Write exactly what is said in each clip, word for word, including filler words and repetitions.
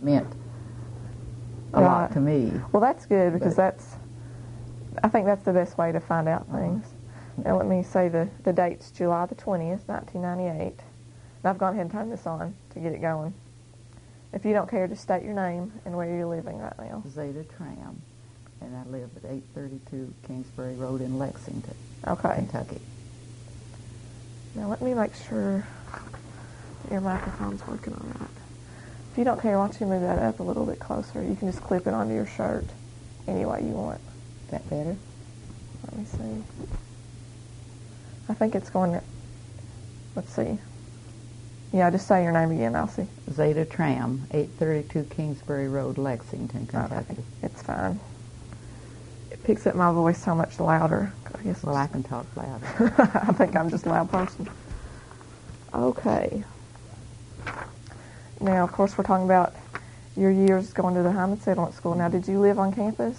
meant a Right. lot to me. Well, that's good because But- that's, I think that's the best way to find out things. Now let me say the, the date's July the twentieth, nineteen ninety-eight. And I've gone ahead and turned this on to get it going. If you don't care, just state your name and where you're living right now. Zeta Tram, and I live at eight thirty-two Kingsbury Road in Lexington, Okay. Kentucky. Now let me make sure your microphone's working all right. If you don't care, why don't you move that up a little bit closer? You can just clip it onto your shirt any way you want. Is that better? Let me see. I think it's going to, let's see. Yeah, just say your name again, I'll see. Zeta Tram, eight thirty-two Kingsbury Road, Lexington, Kentucky. Okay, it's fine. It picks up my voice so much louder. I guess Well, I can talk louder. I think I'm just a loud person. Okay. Now, of course, we're talking about your years going to the Hyman Settlement School. Now, did you live on campus?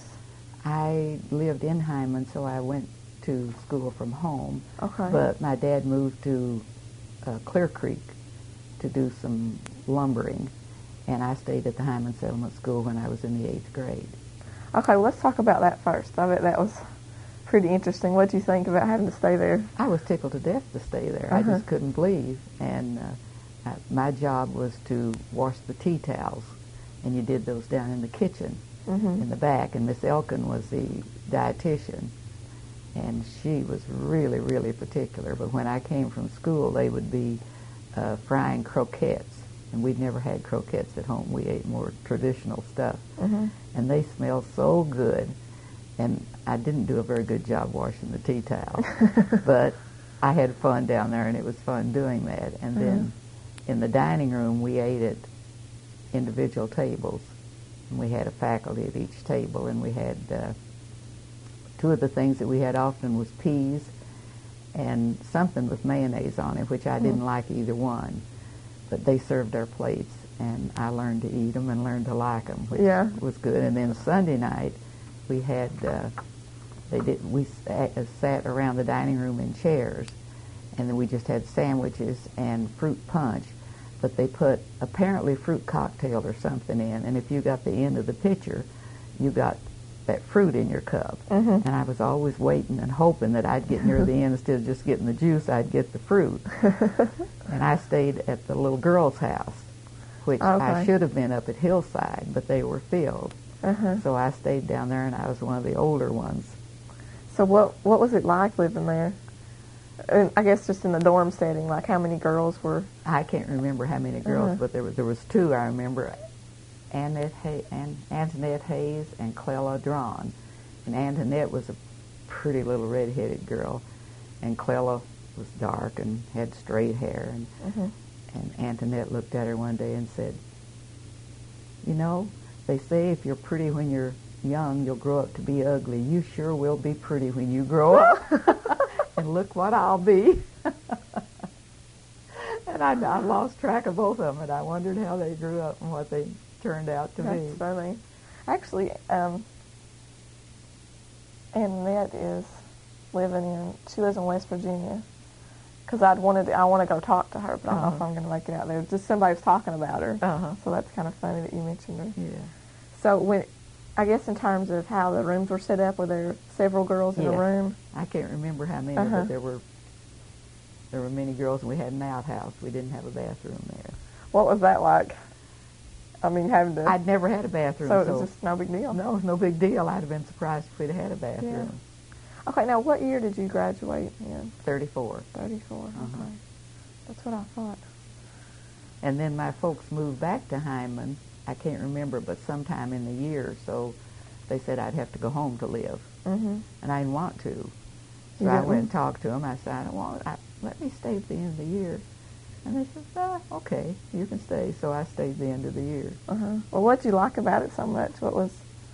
I lived in Hyman, so I went to school from home. Okay. But my dad moved to uh, Clear Creek to do some lumbering, and I stayed at the Hyman Settlement School when I was in the eighth grade. Okay, well, let's talk about that first. I bet that was pretty interesting. What did you think about having to stay there? I was tickled to death to stay there. I Uh-huh. just couldn't believe. And uh, I, my job was to wash the tea towels, and you did those down in the kitchen Mm-hmm. in the back. And Miss Elkin was the dietitian, and she was really, really particular. But when I came from school, they would be uh, frying croquettes, and we'd never had croquettes at home. We ate more traditional stuff, Mm-hmm. and they smelled so good. And I didn't do a very good job washing the tea towels, but I had fun down there, and it was fun doing that. And then in the dining room, we ate at individual tables, and we had a faculty at each table, and we had uh, two of the things that we had often was peas and something with mayonnaise on it, which I didn't like either one, but they served our plates, and I learned to eat them and learned to like them, which Yeah. was good. And then Sunday night, we had uh, they did we sat, uh, sat around the dining room in chairs, and then we just had sandwiches and fruit punch, but they put apparently fruit cocktail or something in, and if you got the end of the pitcher, you got that fruit in your cup. Mm-hmm. And I was always waiting and hoping that I'd get near the end, instead of just getting the juice, I'd get the fruit. And I stayed at the little girl's house, which I Okay. should have been up at Hillside, but they were filled. Uh-huh. So I stayed down there, and I was one of the older ones. So what what was it like living there? And I guess just in the dorm setting, like how many girls were? I can't remember how many girls, Uh-huh. but there was there was two I remember, Annette Hay, An, Antoinette Hayes and Clella Drawn. And Antoinette was a pretty little red-headed girl, and Clella was dark and had straight hair. And, Mhm. and Antoinette looked at her one day and said, "You know, they say if you're pretty when you're young, you'll grow up to be ugly. You sure will be pretty when you grow up." And look what I'll be. And I, I lost track of both of them, and I wondered how they grew up and what they turned out to That's be. funny. Actually, um, Annette is living in. She lives in West Virginia. Because I'd wanted, to, I want to go talk to her, but I don't know if Uh-huh. I'm going to make it out there. Just somebody was talking about her, Uh-huh. so that's kind of funny that you mentioned her. Yeah. So when, I guess in terms of how the rooms were set up, were there several girls in Yes. a room? I can't remember how many, Uh-huh. but there were there were many girls, and we had an outhouse. We didn't have a bathroom there. What was that like? I mean, having to. I'd never had a bathroom, so so, it was just no big deal. no, it was no big deal. I'd have been surprised if we'd had a bathroom. Okay, now what year did you graduate in? thirty-four. thirty-four. Uh-huh. Okay, that's what I thought. And then my folks moved back to Hyman. I can't remember, but sometime in the year, so they said I'd have to go home to live. Mm-hmm. And I didn't want to. So You I didn't? went and talked to them. I said, I don't want, I, let me stay at the end of the year. And they said, ah, okay, you can stay. So I stayed the end of the year. Uh-huh. Well, what did you like about it so much? What was?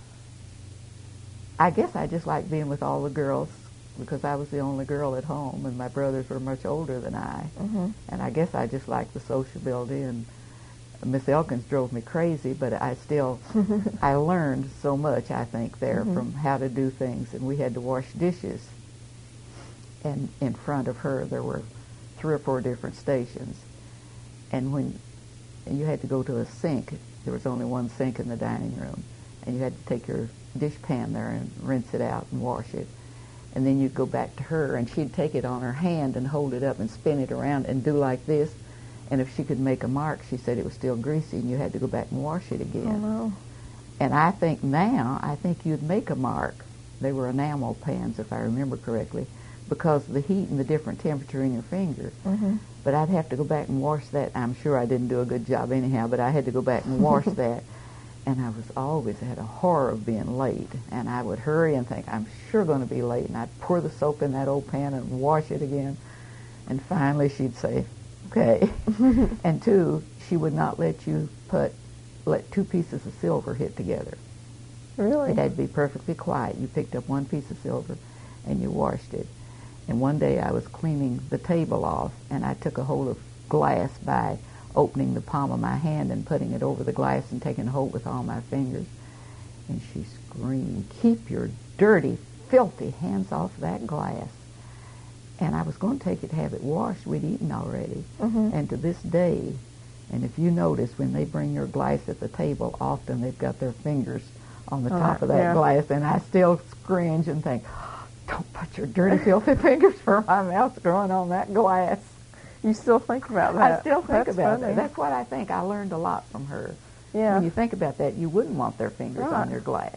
I guess I just liked being with all the girls because I was the only girl at home, and my brothers were much older than I. Mm-hmm. And I guess I just liked the sociability, and Miss Elkins drove me crazy, but I still, I learned so much, I think, there Mm-hmm. from how to do things. And we had to wash dishes. And in front of her, there were three or four different stations. And when and you had to go to a sink. There was only one sink in the dining room, and you had to take your dish pan there and rinse it out and wash it. And then you'd go back to her, and she'd take it on her hand and hold it up and spin it around and do like this. And if she could make a mark, she said it was still greasy, and you had to go back and wash it again. Oh, no. And I think now, I think you'd make a mark. They were enamel pans, if I remember correctly, because of the heat and the different temperature in your finger. Mm-hmm. But I'd have to go back and wash that. I'm sure I didn't do a good job anyhow, but I had to go back and wash that. And I was always had a horror of being late. And I would hurry and think, I'm sure going to be late. And I'd pour the soap in that old pan and wash it again. And finally she'd say, okay. And two, she would not let you put, let two pieces of silver hit together. Really? It had to be perfectly quiet. You picked up one piece of silver and you washed it. And one day I was cleaning the table off, and I took a hold of glass by opening the palm of my hand and putting it over the glass and taking hold with all my fingers. And she screamed, keep your dirty, filthy hands off that glass. And I was going to take it to have it washed. We'd eaten already. Mm-hmm. And to this day, and if you notice, when they bring your glass at the table, often they've got their fingers on the oh, top of that yeah. glass, and I still cringe and think, don't put your dirty, filthy fingers where my mouth's growing on that glass. You still think about that? I still think That's about funny. that. That's what I think. I learned a lot from her. Yeah. When you think about that, you wouldn't want their fingers Right. on your glass.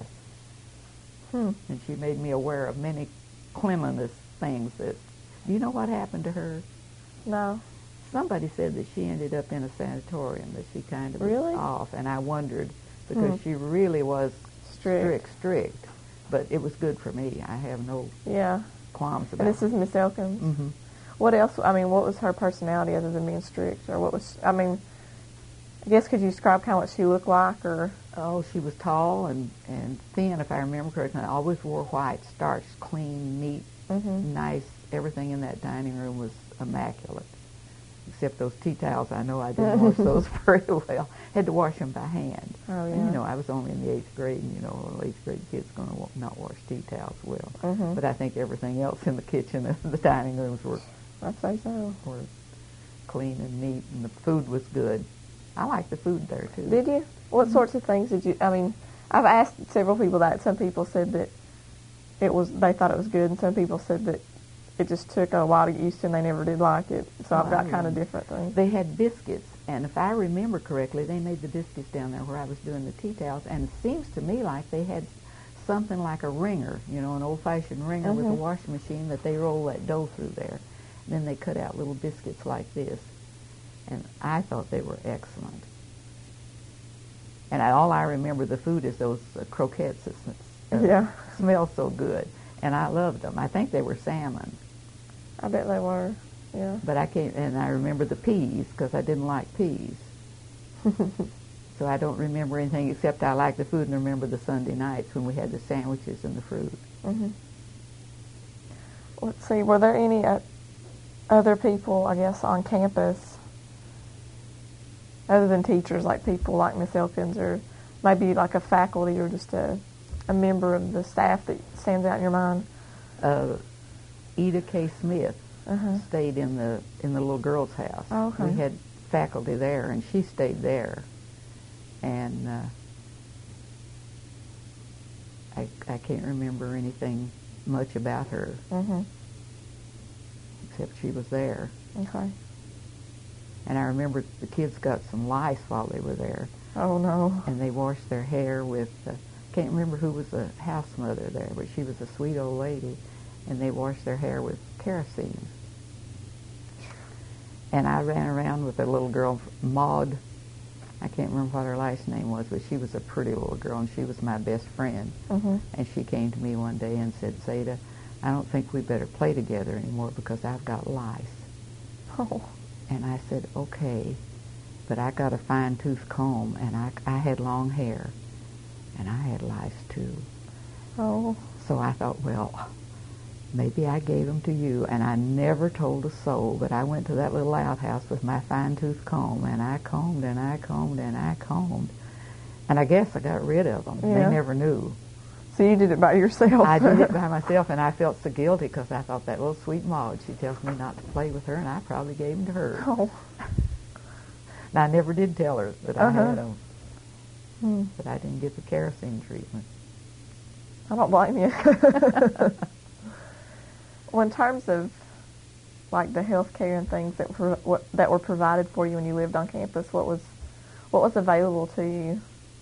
Hmm. And she made me aware of many cleanliness things that, do you know what happened to her? No. Somebody said that she ended up in a sanatorium, that she kind of Really? was off, and I wondered, because Hmm. she really was Strict. strict, strict. But it was good for me. I have no Yeah. qualms about And this it. is Miss Elkins? Mm-hmm. What else, I mean, what was her personality other than being strict? Or what was, I mean, I guess could you describe kind of what she looked like, or? Oh, she was tall and, and thin, if I remember correctly. I always wore white, starched, clean, neat, Mm-hmm. nice. Everything in that dining room was immaculate. Except those tea towels. I know I didn't wash those very well. Had to wash them by hand. Oh, yeah. And, you know, I was only in the eighth grade, and, you know, an eighth grade kid's going to wa- not wash tea towels well. Mm-hmm. But I think everything else in the kitchen and the dining rooms were, I'd say so. were clean and neat, and the food was good. I liked the food there, too. Did you? What sorts of things did you, I mean, I've asked several people that. Some people said that it was, they thought it was good, and some people said that it just took a while to get used to and they never did like it. So I've got kind of different things. They had biscuits, and if I remember correctly, they made the biscuits down there where I was doing the tea towels, and it seems to me like they had something like a wringer, you know, an old-fashioned wringer with a Mhm. washing machine that they roll that dough through there. And then they cut out little biscuits like this, and I thought they were excellent. And I, all I remember the food is those uh, croquettes that s- uh, Yeah. smell so good, and I loved them. I think they were salmon. I bet they were. Yeah. But I can't, and I remember the peas because I didn't like peas. So I don't remember anything except I liked the food and remember the Sunday nights when we had the sandwiches and the fruit. Mm-hmm. Let's see, were there any uh, other people, I guess, on campus, other than teachers, like people like Miss Elkins, or maybe like a faculty or just a, a member of the staff that stands out in your mind? Uh, Ida K. Smith Uh-huh. stayed in the in the little girl's house. Oh, okay. We had faculty there, and she stayed there. And uh, I I can't remember anything much about her Mm-hmm. except she was there. Okay. And I remember the kids got some lice while they were there, Oh, no. and they washed their hair with. Uh, can't remember who was the house mother there, but she was a sweet old lady, and they washed their hair with kerosene. And I ran around with a little girl, Maud. I can't remember what her last name was, but she was a pretty little girl, and she was my best friend. Mm-hmm. And she came to me one day and said, Zeta, I don't think we better play together anymore because I've got lice. Oh. And I said, okay, but I got a fine-tooth comb, and I, I had long hair, and I had lice too. Oh. So I thought, well, maybe I gave them to you, and I never told a soul, but I went to that little outhouse with my fine-tooth comb, and I combed, and I combed, and I combed, and I guess I got rid of them. Yeah. They never knew. So you did it by yourself? I did it by myself, and I felt so guilty because I thought that little sweet Maud, she tells me not to play with her, and I probably gave them to her. Oh. And I never did tell her that I Uh-huh. had them, Hmm. but I didn't get the kerosene treatment. I don't blame you. Well, in terms of like the health care and things that were what, that were provided for you when you lived on campus, what was what was available to you?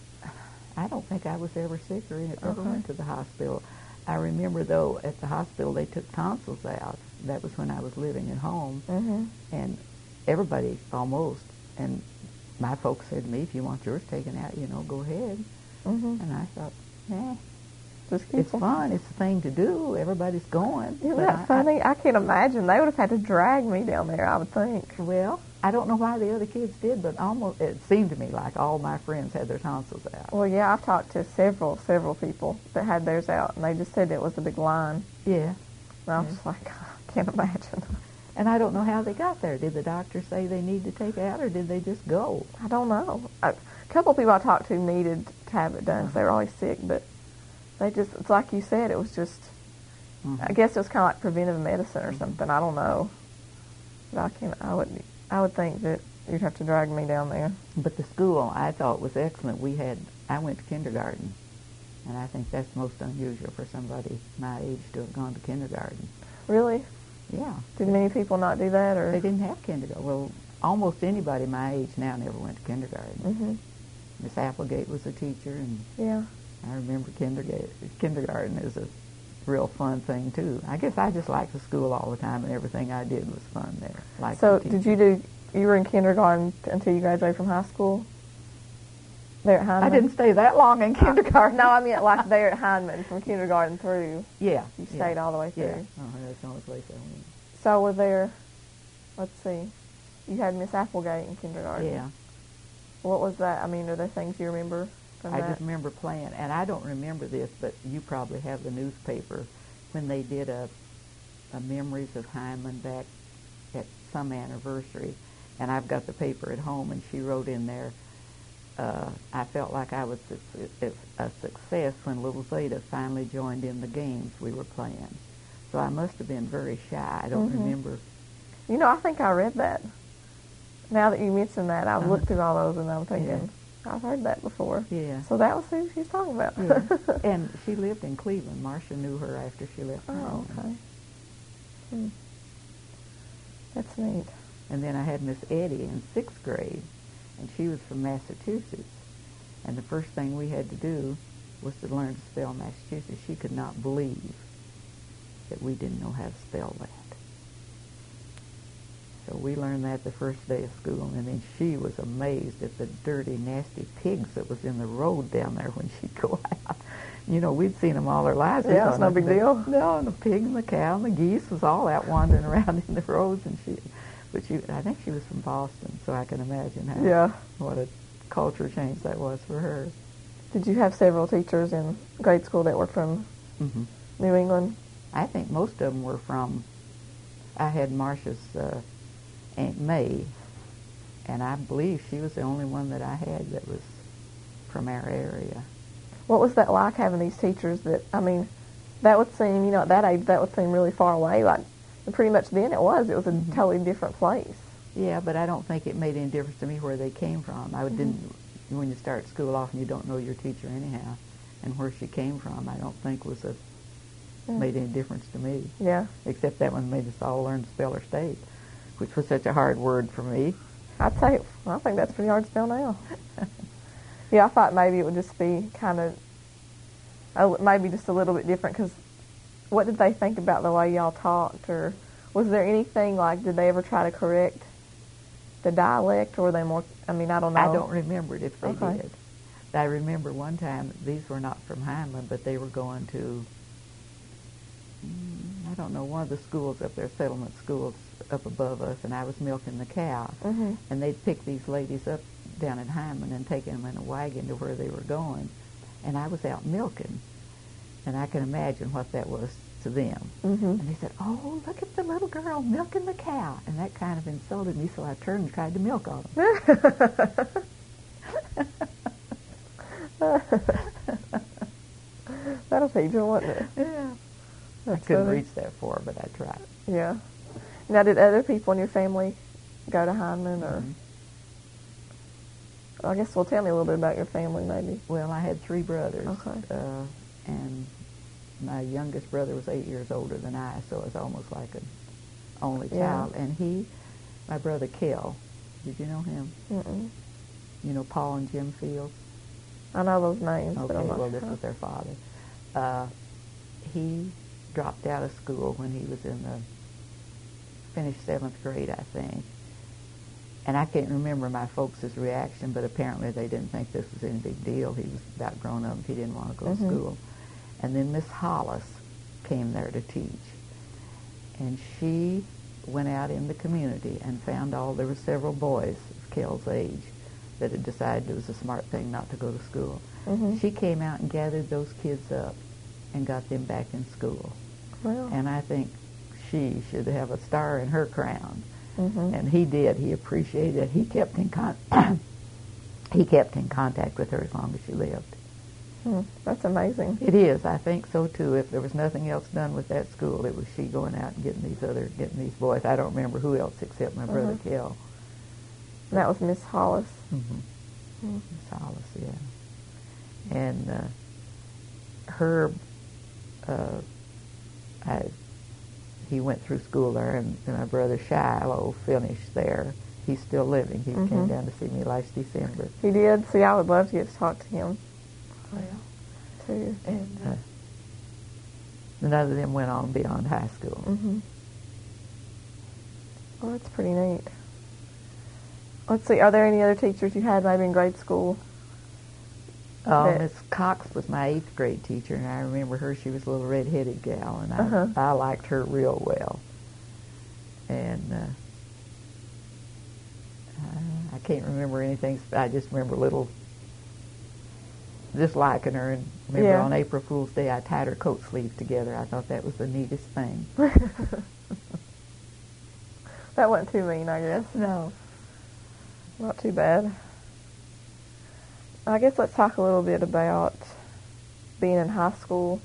I don't think I was ever sick or ever Okay. went to the hospital. I remember, though, at the hospital they took tonsils out. That was when I was living at home. Mm-hmm. And everybody, almost, and my folks said to me, if you want yours taken out, you know, go ahead. Mm-hmm. And I thought, eh, Just keep it's them. fun. It's the thing to do. Everybody's going. Isn't But that I- funny? I, can't imagine. They would have had to drag me down there, I would think. I, well, I don't know why the other kids did, but almost it seemed to me like all my friends had their tonsils out. Well, yeah, I've talked to several, several people that had theirs out, and they just said it was a big line. Yeah. And I was Yeah. just like, I can't imagine. And I don't know how they got there. Did the doctor say they need to take it out, or did they just go? I don't know. I, a couple of people I talked to needed to have it done, 'cause they were always sick, but they just, it's like you said, it was just, Mhm. I guess it was kind of like preventive medicine or something. I don't know. But I can I would, I would think that you'd have to drag me down there. But the school I thought was excellent. We had, I went to kindergarten, and I think that's most unusual for somebody my age to have gone to kindergarten. Really? Yeah. Did many people not do that, or? They didn't have kindergarten. Well, almost anybody my age now never went to kindergarten. Mm-hmm. Miss Applegate was a teacher, and Yeah. I remember kindergarten, kindergarten is a real fun thing, too. I guess I just liked the school all the time, and everything I did was fun there. Liked So the did you do, you were in kindergarten t- until you graduated from high school? There at Heinemann? I didn't stay that long in kindergarten. No, I mean like there at Heinemann from kindergarten through. Yeah. You yeah. stayed all the way through. Yeah. Oh, that's the only place I went. So were there, let's see, you had Miss Applegate in kindergarten. Yeah. What was that? I mean, are there things you remember from I that? just remember playing, and I don't remember this, but you probably have the newspaper when they did a, a Memories of Hyman back at some anniversary, and I've got the paper at home, and she wrote in there, uh, I felt like I was a, a success when little Zeta finally joined in the games we were playing. So I must have been very shy. I don't Mhm. remember. You know, I think I read that. Now that you mention that, I've Uh-huh. looked through all those and I'm thinking, I've heard that before. Yeah. So that was who she was talking about. Yeah. And she lived in Cleveland. Marcia knew her after she left Oh, home. okay. Hmm. That's neat. And then I had Miss Eddie in sixth grade, and she was from Massachusetts. And the first thing we had to do was to learn to spell Massachusetts. She could not believe that we didn't know how to spell that. So we learned that the first day of school, and then she was amazed at the dirty, nasty pigs that was in the road down there when she'd go out. You know, we'd seen them all our lives. We Yeah, thought it's no big nothing- deal. No, and the pig and the cow and the geese was all out wandering around in the roads, and she, but she, I think she was from Boston, so I can imagine how, Yeah. what a culture change that was for her. Did you have several teachers in grade school that were from Mm-hmm. New England? I think most of them were from, I had Marcia's uh, Aunt May, and I believe she was the only one that I had that was from our area. What was that like, having these teachers that, I mean, that would seem, you know, at that age, that would seem really far away. Like, pretty much then it was. It was a Mm-hmm. totally different place. Yeah, but I don't think it made any difference to me where they came from. I Mm-hmm. didn't, when you start school off and you don't know your teacher anyhow, and where she came from, I don't think was a, Mm. made any difference to me. Yeah. Except that one made us all learn to spell her state, which was such a hard word for me. I'd say, well, I think that's pretty hard to spell now. Yeah, I thought maybe it would just be kind of, oh, maybe just a little bit different, because what did they think about the way y'all talked? Or was there anything, like, did they ever try to correct the dialect, or were they more, I mean, I don't know. I don't remember it if they Okay. did. I remember one time, these were not from Heinlein, but they were going to, mm, I don't know, one of the schools up there, settlement schools up above us, and I was milking the cow. Mm-hmm. And they'd pick these ladies up down in Hyman and take them in a wagon to where they were going. And I was out milking, and I can imagine what that was to them. Mm-hmm. And they said, "Oh, look at the little girl milking the cow." And that kind of insulted me, so I turned and tried to milk on them. That'll teach you, wouldn't it? Yeah. I That's couldn't funny. reach that far, but I tried. Yeah. Now, did other people in your family go to Heinemann, or? Mhm. I guess, well, tell me a little bit about your family, maybe. Well, I had three brothers. Okay. Uh, and my youngest brother was eight years older than I, so I was almost like an only Yeah. child. And he, my brother Kel, did you know him? Mm-mm. You know Paul and Jim Fields? I know those names, Okay, but I'm not well, sure. this was their father. Uh, he dropped out of school when he was in the, finished seventh grade, I think. And I can't remember my folks' reaction, but apparently they didn't think this was any big deal. He was about grown up. He didn't want to go Mm-hmm. to school. And then Miss Hollis came there to teach. And she went out in the community and found all, there were several boys of Kel's age that had decided it was a smart thing not to go to school. Mm-hmm. She came out and gathered those kids up and got them back in school. Well. And I think she should have a star in her crown. Mm-hmm. And he did. He appreciated it. He kept in con- he kept in contact with her as long as she lived. Hmm. That's amazing. It is. I think so too. If there was nothing else done with that school, it was she going out and getting these other, getting these boys. I don't remember who else except my brother Mm-hmm. Kel. And that was Miss Hollis. Mm-hmm. Mm-hmm. Miss Hollis, yeah. And uh, Herb, uh, I, he went through school there, and, and my brother Shiloh finished there. He's still living. He Mm-hmm. came down to see me last December. He did. See, I would love to get to talk to him, Well, too. and uh, none of them went on beyond high school. Mm-hmm. Well, that's pretty neat. Let's see, are there any other teachers you had maybe in grade school? Uh, that- Miss Cox was my eighth grade teacher, and I remember her. She was a little red-headed gal, and I, Uh-huh. I liked her real well. And uh, I, I can't remember anything. I just remember little, just liking her. And remember Yeah. on April Fool's Day, I tied her coat sleeves together. I thought that was the neatest thing. That wasn't too mean, I guess. No. Not too bad. I guess let's talk a little bit about being in high school.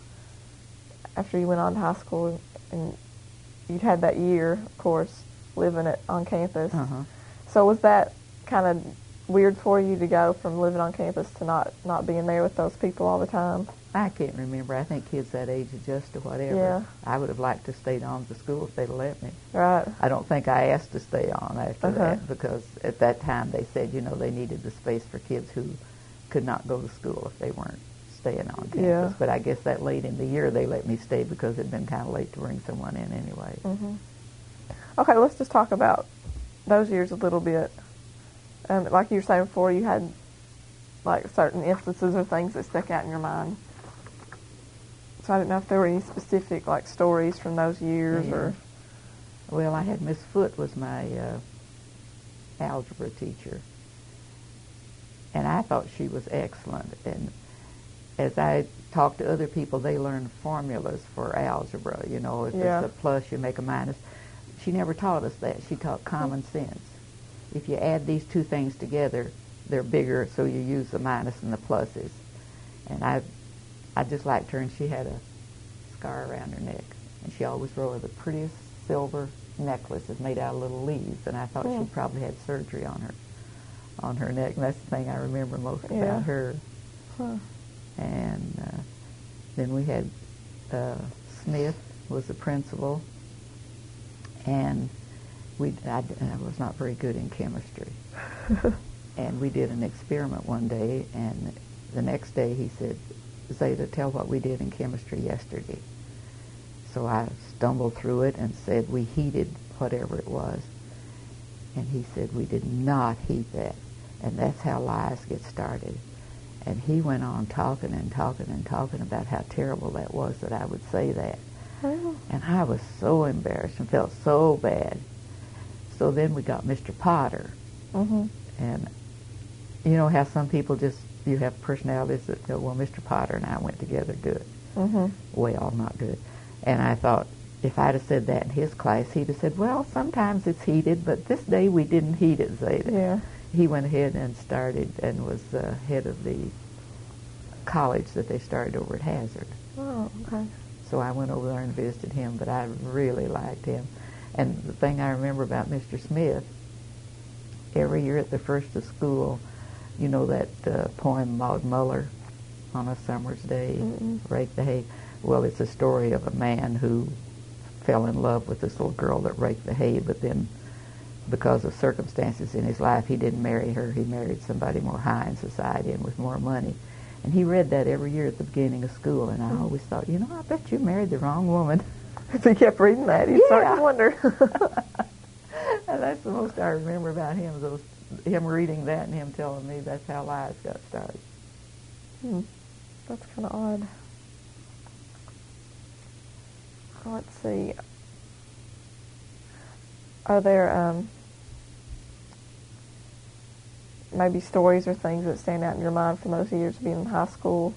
After you went on to high school, and you'd had that year, of course, living it on campus. Uh-huh. So was that kind of weird for you to go from living on campus to not, not being there with those people all the time? I can't remember. I think kids that age adjust to whatever. Yeah. I would have liked to stayed on to school if they'd let me. Right. I don't think I asked to stay on after Uh-huh. that, because at that time they said, you know, they needed the space for kids who could not go to school if they weren't staying on campus. Yeah. But I guess that late in the year they let me stay because it'd been kind of late to bring someone in anyway. Mm-hmm. Okay, let's just talk about those years a little bit. Um, like you were saying before, you had like certain instances or things that stuck out in your mind. So I didn't know if there were any specific like stories from those years Yeah. or. Well, I had Miss Foote was my uh, algebra teacher, and I thought she was excellent. And as I talked to other people, they learned formulas for algebra. You know, if Yeah. it's a plus, you make a minus. She never taught us that. She taught common sense. If you add these two things together, they're bigger, so you use the minus and the pluses. And I, I just liked her, and she had a scar around her neck, and she always wore the prettiest silver necklaces made out of little leaves, and I thought Yeah. she probably had surgery on her, on her neck, and that's the thing I remember most Yeah. about her. Huh. And uh, then we had uh, Smith was the principal, and we I, I was not very good in chemistry. And we did an experiment one day, and the next day he said, Zeta, tell what we did in chemistry yesterday. So I stumbled through it and said we heated whatever it was. And he said we did not heat that. And that's how lies get started. And he went on talking and talking and talking about how terrible that was that I would say that. Oh. And I was so embarrassed and felt so bad. So then we got Mister Potter. Mm-hmm. And you know how some people just, you have personalities that go, well, Mister Potter and I went together good. Mm-hmm. Well, not good. And I thought, if I'd have said that in his class, he'd have said, well, sometimes it's heated, but this day we didn't heat it, Zeta. Yeah. He went ahead and started and was uh, head of the college that they started over at Hazard. Oh, okay. So I went over there and visited him, but I really liked him. And the thing I remember about Mister Smith, every year at the first of school, You know that uh, poem Maud Muller, On a Summer's Day, Mm-mm. Rake the Hay? Well, it's a story of a man who fell in love with this little girl that raked the hay, but then because of circumstances in his life, he didn't marry her. He married somebody more high in society and with more money. And he read that every year at the beginning of school, and I mm-hmm. always thought, you know, I bet you married the wrong woman. So he kept reading that. He'd yeah. start to wonder. And that's the most I remember about him, those, him reading that and him telling me that's how lies got started. Hmm. That's kind of odd. Let's see. Are there um, maybe stories or things that stand out in your mind from those years being in high school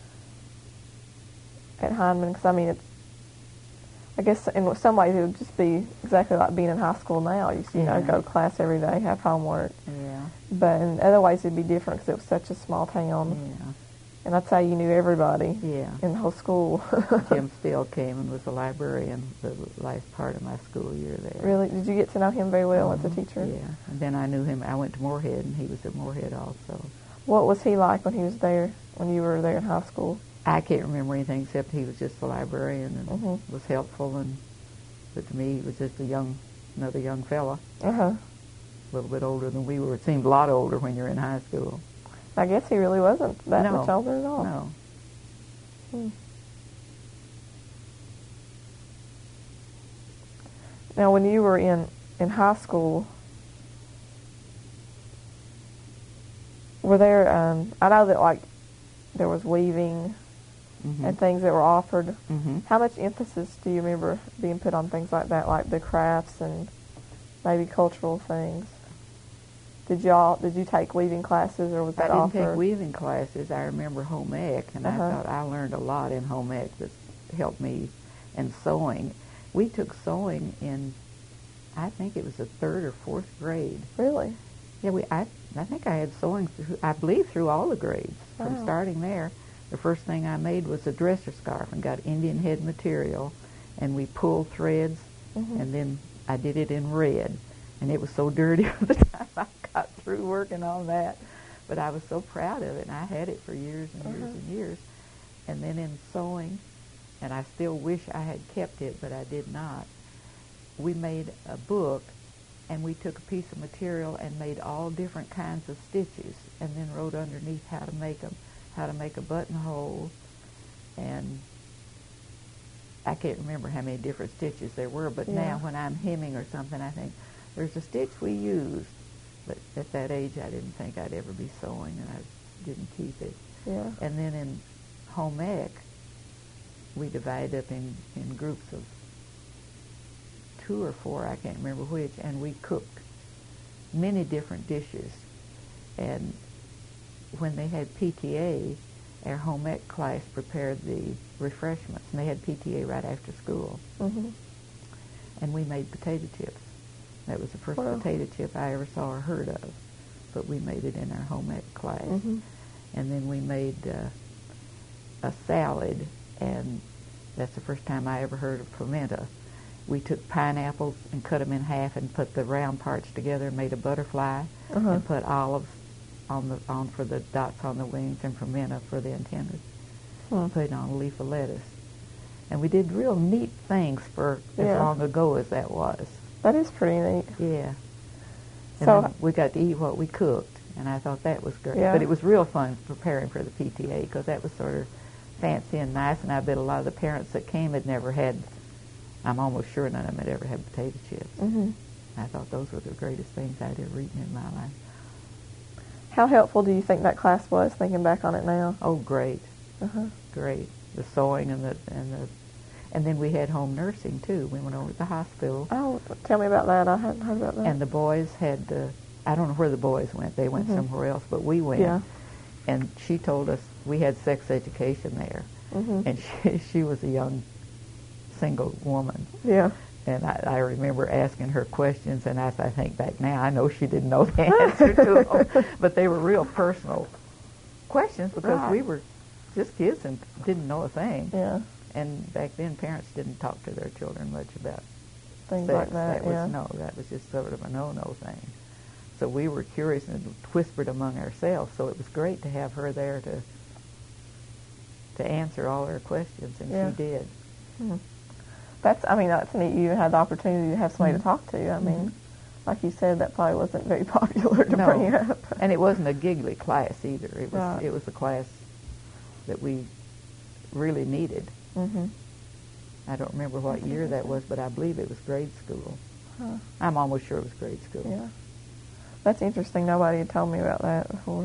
at Heinemann? Because, I mean, it's, I guess in some ways it would just be exactly like being in high school now. You, you yeah. know, go to class every day, have homework. Yeah. But in other ways it'd be different because it was such a small town. Yeah. And that's how you knew everybody yeah. in the whole school. Jim Steele came and was a librarian the last part of my school year there. Really? Did you get to know him very well um, as a teacher? Yeah. And then I knew him. I went to Moorhead, and he was at Moorhead also. What was he like when he was there, when you were there in high school? I can't remember anything except he was just a librarian and mm-hmm. was helpful. And but to me, he was just a young, another young fella. Uh-huh. A little bit older than we were. It seemed a lot older when you're in high school. I guess he really wasn't that no. much older at all. No. Hmm. Now, when you were in, in high school, were there, um, I know that, like, there was weaving mm-hmm. and things that were offered. Mm-hmm. How much emphasis do you remember being put on things like that, like the crafts and maybe cultural things? Did y'all, did you take weaving classes, or was that I didn't offered? take weaving classes. I remember home ec, and uh-huh. I thought I learned a lot in home ec that helped me. And sewing. We took sewing in, I think it was the third or fourth grade. Really? Yeah, we. I, I think I had sewing, through, I believe, through all the grades. Wow. From starting there, the first thing I made was a dresser scarf and got Indian head material, and we pulled threads, mm-hmm. and then I did it in red. And it was so dirty by the time I got through working on that. But I was so proud of it, and I had it for years and years uh-huh. and years. And then in sewing, and I still wish I had kept it, but I did not, we made a book, and we took a piece of material and made all different kinds of stitches, and then wrote underneath how to make them, how to make a buttonhole, and I can't remember how many different stitches there were, but yeah. now when I'm hemming or something, I think, there's a stitch we used. But at that age, I didn't think I'd ever be sewing, and I didn't keep it. Yeah. And then in home ec, we divided up in, in groups of two or four, I can't remember which, and we cooked many different dishes. And when they had P T A, our home ec class prepared the refreshments, and they had P T A right after school. Mm-hmm. And we made potato chips. That was the first wow. potato chip I ever saw or heard of, but we made it in our home ec class. Mm-hmm. And then we made uh, a salad, and that's the first time I ever heard of pimento. We took pineapples and cut them in half and put the round parts together and made a butterfly, uh-huh. and put olives on the on for the dots on the wings and pimento for the antennas. Hmm. Put it on a leaf of lettuce. And we did real neat things for yeah. as long ago as that was. That is pretty neat. Yeah. And so then we got to eat what we cooked, and I thought that was great. Yeah. But it was real fun preparing for the P T A, because that was sort of fancy and nice, and I bet a lot of the parents that came had never had, I'm almost sure none of them had ever had potato chips. Mm-hmm. I thought those were the greatest things I'd ever eaten in my life. How helpful do you think that class was, thinking back on it now? Oh, great. Uh-huh. Great. The sewing and the and the And then we had home nursing, too. We went over to the hospital. Oh, tell me about that. I hadn't heard about that. And the boys had, uh, I don't know where the boys went. They went mm-hmm. somewhere else, but we went. Yeah. And she told us we had sex education there. Mm-hmm. And she, she was a young single woman. Yeah. And I, I remember asking her questions, and as I think back now, I know she didn't know the answer to them. But they were real personal questions, because right. we were just kids and didn't know a thing. Yeah. And back then, parents didn't talk to their children much about things sex. like that. That was yeah. no, that was just sort of a no-no thing. so we were curious and whispered among ourselves. So it was great to have her there to to answer all our questions, and Yeah. she did. Mm-hmm. That's, I mean, that's neat. You had the opportunity to have somebody Mhm. to talk to. I mean, Mhm. like you said, that probably wasn't very popular to No. bring up. And it wasn't a giggly class either. It was Right. it was a class that we really needed. Mm-hmm. I don't remember what That's year that interesting. was, but I believe it was grade school. Huh. I'm almost sure it was grade school. Yeah. That's interesting. Nobody had told me about that before.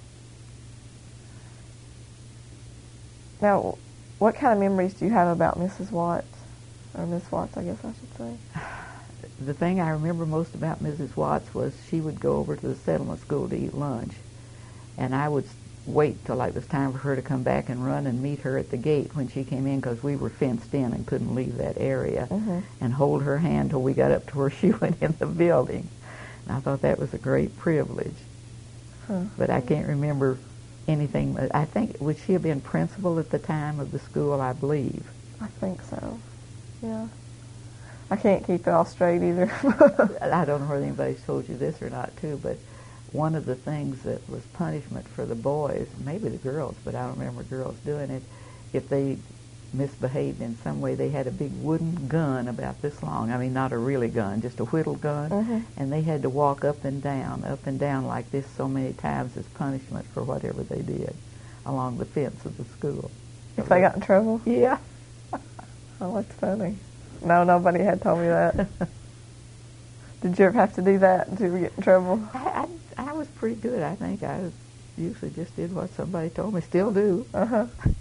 Now, what kind of memories do you have about Missus Watts? Or Miss Watts, I guess I should say. The thing I remember most about Missus Watts was she would go over to the settlement school to eat lunch, and I would wait till it was time for her to come back and run and meet her at the gate when she came in, because we were fenced in and couldn't leave that area, Mm-hmm. and hold her hand till we got up to where she went in the building. And I thought that was a great privilege. Huh. But I can't remember anything. I think, would she have been principal at the time of the school, I believe. I think so. Yeah. I can't keep it all straight either. I don't know whether anybody's told you this or not, too, but one of the things that was punishment for the boys, maybe the girls, but I don't remember girls doing it, if they misbehaved in some way, they had a big wooden gun about this long. I mean, not a really gun, just a whittle gun, Mm-hmm. and they had to walk up and down, up and down like this so many times as punishment for whatever they did along the fence of the school. If they got in trouble? Yeah. Oh, that's funny. No, nobody had told me that. Did you ever have to do that until you get in trouble? I, I, I was pretty good, I think. I usually just did what somebody told me, still do. Uh-huh.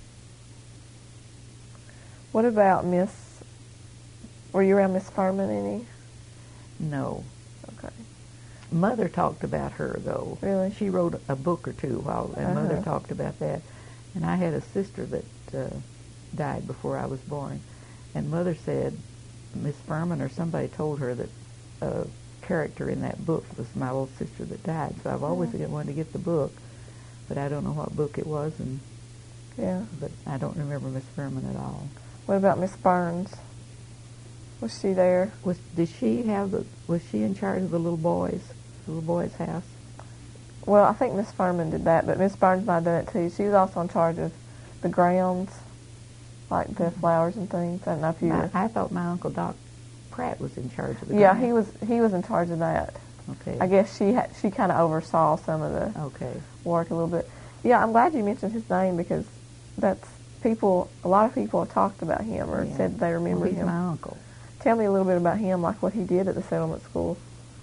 What about Miss, were you around Miss Furman any? No. Okay. Mother talked about her, though. Really? She wrote a book or two, while, and Uh-huh. Mother talked about that. And I had a sister that uh, died before I was born. And Mother said Miss Furman or somebody told her that a character in that book was my old sister that died. So I've always Yeah. wanted to get the book, but I don't know what book it was, and Yeah. but I don't remember Miss Furman at all. What about Miss Burns? Was she there? Was did she have the? Was she in charge of the little boys, the little boys' house? Well, I think Miss Furman did that, but Miss Burns might have done it too. She was also in charge of the grounds, like the flowers and things. I don't know if you. I, I thought my Uncle Doc Pratt was in charge of the. Yeah, grounds. he was. He was in charge of that. Okay. I guess she had, she kind of oversaw some of the Okay. work a little bit. Yeah, I'm glad you mentioned his name because that's people. A lot of people have talked about him or Yeah. said they remember Well, he's him. my uncle. Tell me a little bit about him, like what he did at the settlement school.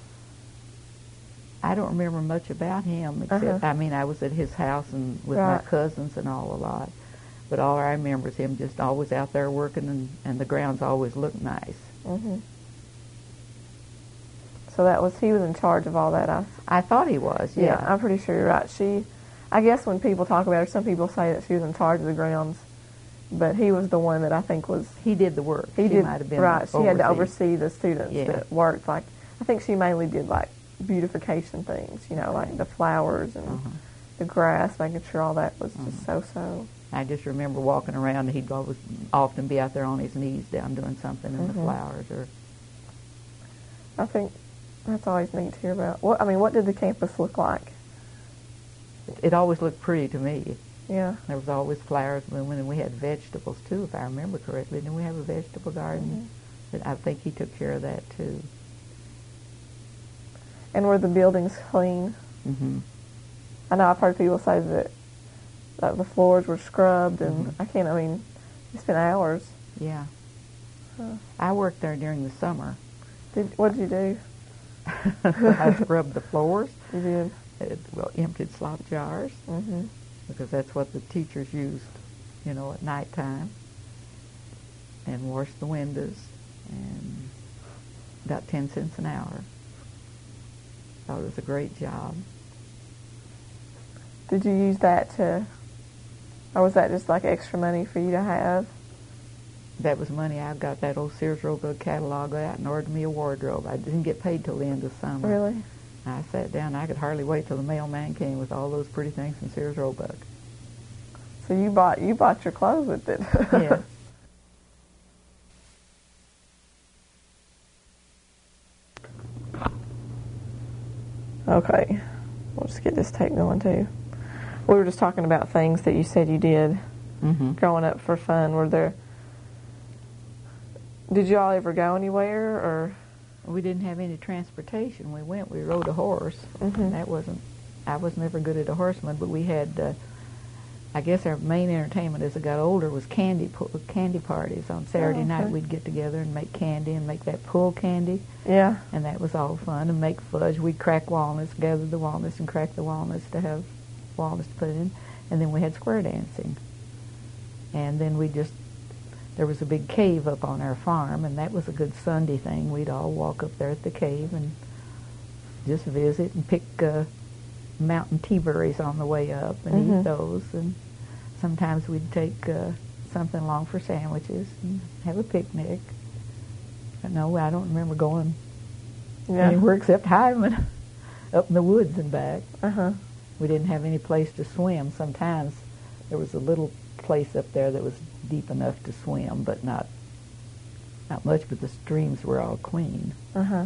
I don't remember much about him, except, Uh-huh. I mean, I was at his house and with Right. my cousins and all a lot. But all I remember is him just always out there working, and, and the grounds always looked nice. Hmm. So that was, he was in charge of all that. I, I thought he was, yeah. yeah. I'm pretty sure you're right. She, I guess when people talk about her, some people say that she was in charge of the grounds, but he was the one that I think was, He did the work. he she did, might have been right, she had to overseas. oversee the students Yeah. that worked. Like, I think she mainly did like beautification things, you know, like the flowers and Uh-huh. the grass, making sure all that was just Uh-huh. so-so. I just remember walking around, and he'd always often be out there on his knees down doing something in the Mhm. flowers. Or I think that's always neat to hear about. What I mean, what did the campus look like? it always looked pretty to me. Yeah. There was always flowers blooming, and we had vegetables too, if I remember correctly. Didn't we have a vegetable garden? But I think he took care of that too. And were the buildings clean? Mm-hmm. I know I've heard people say that, that the floors were scrubbed, and Mhm. I can't. I mean, you spent hours. Yeah. Huh. I worked there during the summer. Did what did you do? I scrubbed the floors, You did. uh, well, emptied slop jars, Mhm. because that's what the teachers used, you know, at nighttime, and washed the windows, and got ten cents an hour. Thought it was a great job. Did you use that to, or was that just like extra money for you to have? That was money I got that old Sears Roebuck catalog out and ordered me a wardrobe. I didn't get paid till the end of summer. Really? I sat down. I could hardly wait till the mailman came with all those pretty things from Sears Roebuck. So you bought you bought your clothes with it. Yeah. Okay. We'll just get this tape going, too. We were just talking about things that you said you did Mm-hmm. growing up for fun. Were there... Did you all ever go anywhere, or... We didn't have any transportation. We went, we rode a horse. Mm-hmm. That wasn't, I was never good at a horseman, but we had, uh, I guess our main entertainment as I got older was candy pu- candy parties. On Saturday Oh, okay. night we'd get together and make candy and make that pull candy, Yeah. and that was all fun, and make fudge. We'd crack walnuts, gather the walnuts and crack the walnuts to have walnuts to put in, and then we had square dancing. And then we just, there was a big cave up on our farm, and that was a good Sunday thing. We'd all walk up there at the cave and just visit and pick uh, mountain tea berries on the way up and Mhm. eat those. And sometimes we'd take uh, something along for sandwiches and have a picnic. But no, I don't remember going Yeah. anywhere except Hyman, up in the woods and back. Uh-huh. We didn't have any place to swim. Sometimes there was a little place up there that was deep enough to swim, but not not much, but the streams were all clean. Uh-huh.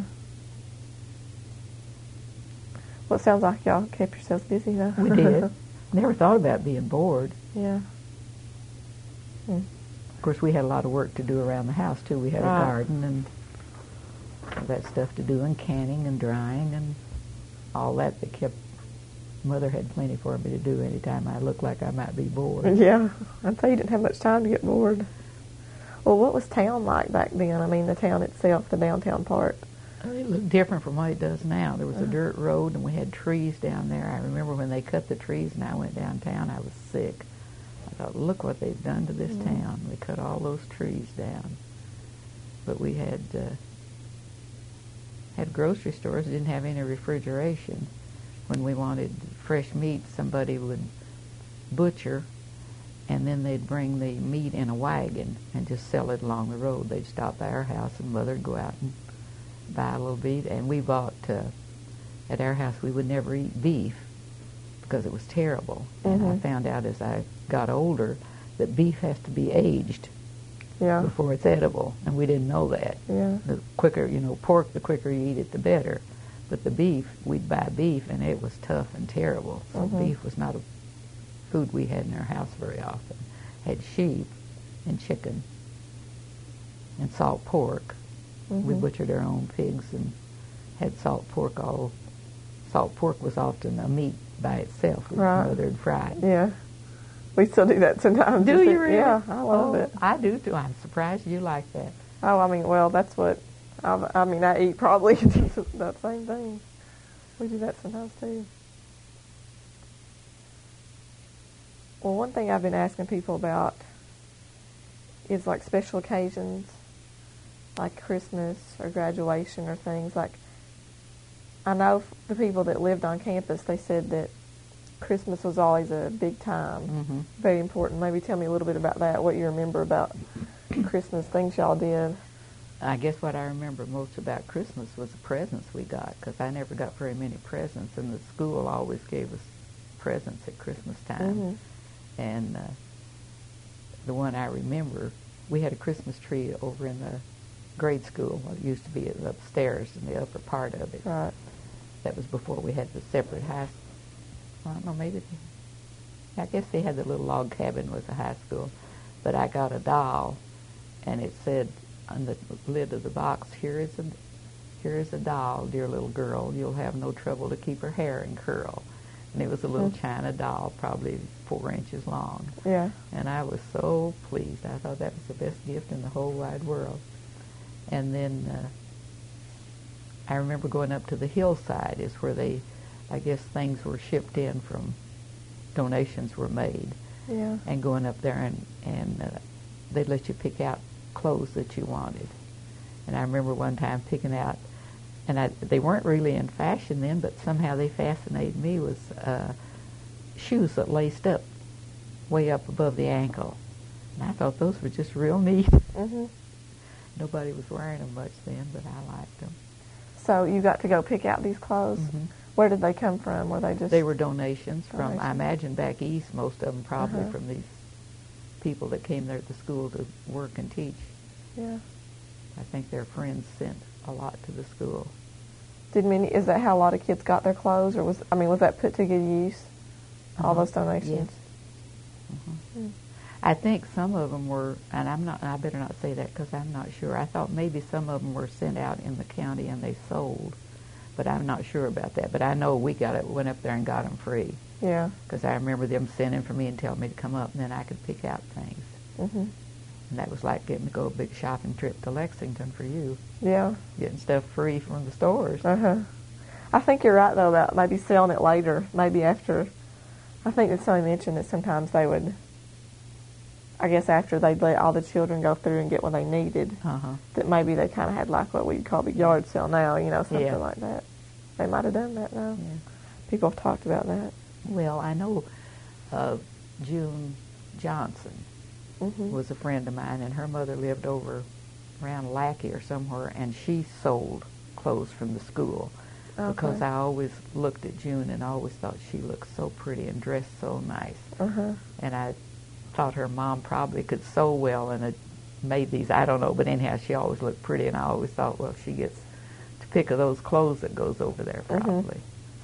Well, it sounds like y'all kept yourselves busy, though. We did. Never thought about being bored. Yeah. Hmm. Of course, we had a lot of work to do around the house, too. We had Right. a garden and all that stuff to do, and canning and drying and all that that kept... Mother had plenty for me to do anytime I looked like I might be bored. Yeah. I'd say you didn't have much time to get bored. Well, what was town like back then? I mean, the town itself, the downtown part. It looked different from what it does now. There was a Uh-huh. dirt road, and we had trees down there. I remember when they cut the trees and I went downtown, I was sick. I thought, look what they've done to this Mhm. town. They cut all those trees down. But we had uh, had grocery stores that didn't have any refrigeration. When we wanted fresh meat, somebody would butcher, and then they'd bring the meat in a wagon and just sell it along the road. They'd stop by our house, and Mother'd go out and buy a little beef. And we bought, uh, at our house, we would never eat beef because it was terrible. And I Mhm. found out as I got older that beef has to be aged Yeah. before it's edible, and we didn't know that. Yeah. The quicker, you know, pork, the quicker you eat it, the better. But the beef, we'd buy beef, and it was tough and terrible. So Mhm. beef was not a food we had in our house very often. Had sheep and chicken and salt pork. We Mhm. butchered our own pigs and had salt pork all. Salt pork was often a meat by itself. It was Right. smothered fried. Yeah. We still do that sometimes. Do Just you to- really? Yeah, I love Oh, it. I do too. I'm surprised you like that. Oh, I mean, well, that's what, I, I mean, I eat probably that same thing. We do that sometimes too. Well, one thing I've been asking people about is like special occasions, like Christmas or graduation or things. Like, I know f- the people that lived on campus, they said that Christmas was always a big time, Mm-hmm. very important. Maybe tell me a little bit about that, what you remember about Christmas, things y'all did. I guess what I remember most about Christmas was the presents we got, because I never got very many presents, and the school always gave us presents at Christmas time. Mm-hmm. And uh, the one I remember, we had a Christmas tree over in the grade school. Well, it used to be upstairs in the upper part of it. Right. That was before we had the separate high. I don't know, maybe. They, I guess they had the little log cabin was a high school, but I got a doll, and it said on the lid of the box, "Here is a, here is a doll, dear little girl. You'll have no trouble to keep her hair in curl." And it was a little Mm. china doll, probably four inches long. Yeah. And I was so pleased. I thought that was the best gift in the whole wide world. And then uh, I remember going up to the hillside is where they, I guess things were shipped in from, donations were made. Yeah. And going up there and, and uh, they'd let you pick out clothes that you wanted. And I remember one time picking out, and I, they weren't really in fashion then, but somehow they fascinated me, was uh, shoes that laced up way up above the ankle. And I thought those were just real neat. Mm-hmm. Nobody was wearing them much then, but I liked them. So you got to go pick out these clothes? Mhm. Where did they come from? Were they just... They were donations from, I Donations. imagine back east, most of them probably Uh-huh. from these people that came there to school to work and teach. Yeah. I think their friends sent a lot to the school. Did many? Is that how a lot of kids got their clothes, or was I mean, was that put to good use? All Uh-huh. those donations. Yes. Uh-huh. I think some of them were, and I'm not. I better not say that because I'm not sure. I thought maybe some of them were sent out in the county and they sold, but I'm not sure about that. But I know we got it. Went up there and got them free. Yeah. Because I remember them sending for me and telling me to come up, and then I could pick out things. Mm-hmm. And that was like getting to go a big shopping trip to Lexington for you. Yeah. Getting stuff free from the stores. Uh huh. I think you're right though about maybe selling it later, maybe after. I think that somebody mentioned that sometimes they would. I guess after they'd let all the children go through and get what they needed, Uh-huh. that maybe they kind of had like what we'd call the yard sale now, you know, something Yeah. like that. They might have done that now. Yeah. People have talked about that. Well, I know uh, June Johnson Mm-hmm. was a friend of mine, and her mother lived over around Lackey or somewhere, and she sold clothes from the school. Okay. Because I always looked at June and I always thought she looked so pretty and dressed so nice. Uh-huh. And I thought her mom probably could sew well and had made these, I don't know, but anyhow, she always looked pretty, and I always thought, well, she gets to pick of those clothes that goes over there probably. Mm-hmm.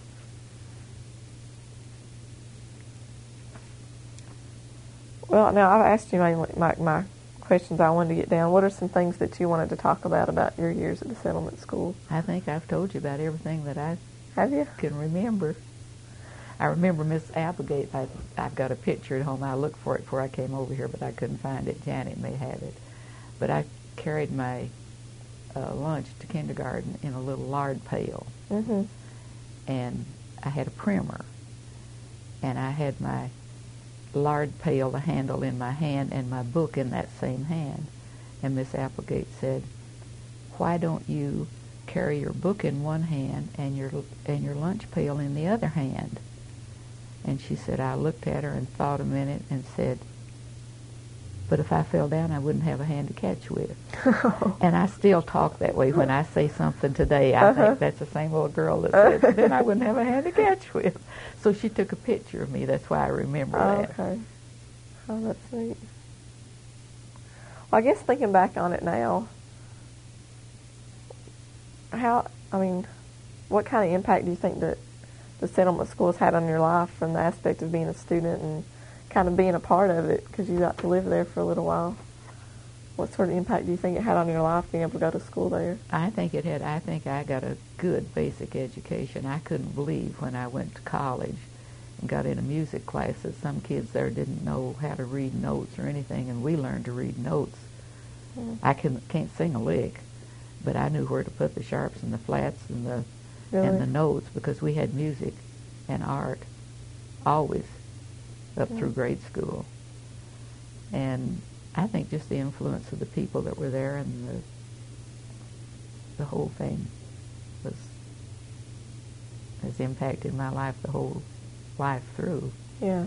Well, now I've asked you my, my, my questions I wanted to get down. What are some things that you wanted to talk about about your years at the settlement school? I think I've told you about everything that I Have you? can remember. I remember Miss Applegate. I, I've got a picture at home. I looked for it before I came over here, but I couldn't find it. Janet may have it. But I carried my uh, lunch to kindergarten in a little lard pail. Mm-hmm. And I had a primer. And I had my lard pail, the handle in my hand, and my book in that same hand. And Miss Applegate said, "Why don't you carry your book in one hand and your and your lunch pail in the other hand?" And she said, I looked at her and thought a minute and said, "But if I fell down, I wouldn't have a hand to catch with." And I still talk that way when I say something today. I Uh-huh. think that's the same old girl that said, "Then I wouldn't have a hand to catch with." So she took a picture of me. That's why I remember Oh, that. okay. Oh, that's neat. Well, I guess thinking back on it now, how, I mean, what kind of impact do you think that the settlement schools had on your life from the aspect of being a student and kind of being a part of it because you got to live there for a little while? What sort of impact do you think it had on your life being able to go to school there? I think it had. I think I got a good basic education. I couldn't believe when I went to college and got into music class that some kids there didn't know how to read notes or anything, and we learned to read notes. Mm. I can, can't sing a lick, but I knew where to put the sharps and the flats and the Really? and the notes because we had music and art always up Mm. through grade school. And I think just the influence of the people that were there and the the whole thing was has impacted my life the whole life through. Yeah.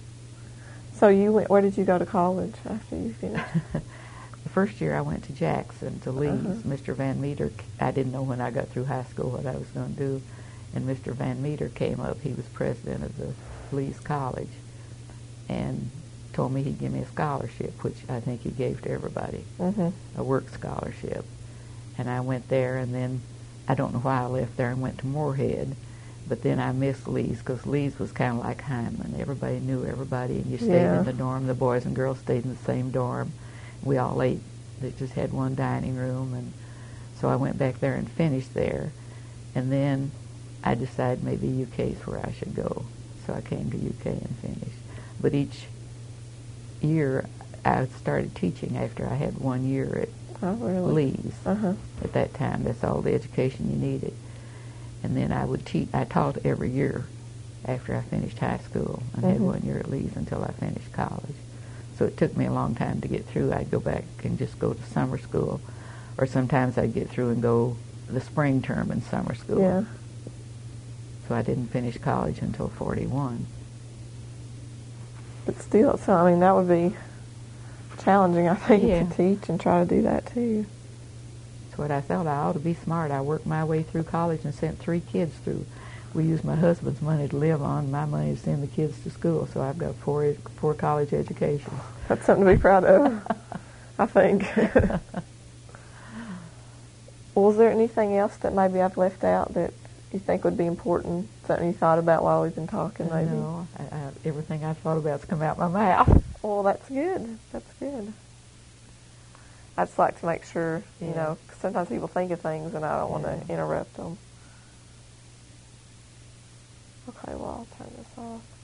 So you went, where did you go to college after you finished? The first year I went to Jackson, to Lee's. Uh-huh. Mister Van Meter, I didn't know when I got through high school what I was going to do. And Mister Van Meter came up. He was president of the Lee's College. And told me he'd give me a scholarship, which I think he gave to everybody, Mm-hmm. a work scholarship. And I went there, and then I don't know why I left there and went to Moorhead. But then I missed Lee's because Lee's was kind of like Hyman. Everybody knew everybody, and you stayed Yeah. in the dorm. The boys and girls stayed in the same dorm. We all ate. They just had one dining room, and so I went back there and finished there. And then I decided maybe U K is where I should go. So I came to U K and finished. But each year I started teaching after I had one year at Oh, really? Lee's. Uh-huh. At that time, that's all the education you needed. And then I would teach. I taught every year after I finished high school, and had Mhm. one year at Lee's until I finished college. So it took me a long time to get through. I'd go back and just go to summer school, or sometimes I'd get through and go the spring term in summer school. Yeah. So I didn't finish college until forty-one. But still, so I mean, that would be challenging, I think, Yeah. to teach and try to do that too. That's what I felt. I ought to be smart. I worked my way through college and sent three kids through. We used my husband's money to live on, my money to send the kids to school. So I've got four ed- four college educations. That's something to be proud of, I think. Well, was there anything else that maybe I've left out that you think would be important, something you thought about while we've been talking, maybe? No, I, I, everything I thought about's come out my mouth. Well, that's good. That's good. I just like to make sure, you Yeah. know, 'cause sometimes people think of things and I don't want Yeah. to interrupt them. Okay, well, I'll turn this off.